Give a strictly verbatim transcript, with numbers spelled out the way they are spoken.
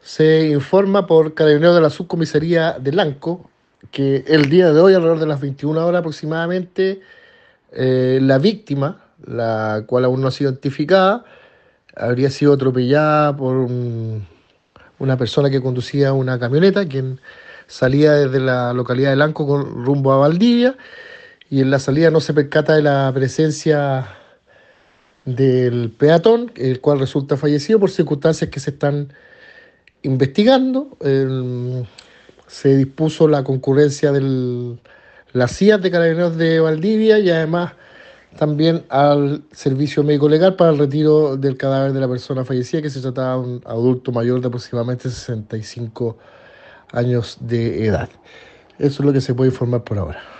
Se informa por Carabineros de la Subcomisaría de Lanco que el día de hoy, alrededor de las veintiuna horas aproximadamente, eh, la víctima, la cual aún no ha sido identificada, habría sido atropellada por un- una persona que conducía una camioneta, quien salía desde la localidad de Lanco con rumbo a Valdivia, y en la salida no se percata de la presencia del peatón, el cual resulta fallecido por circunstancias que se están investigando. El- se dispuso la concurrencia de las C I A de Carabineros de Valdivia y además también al servicio médico legal para el retiro del cadáver de la persona fallecida, que se trataba de un adulto mayor de aproximadamente sesenta y cinco años de edad. Eso es lo que se puede informar por ahora.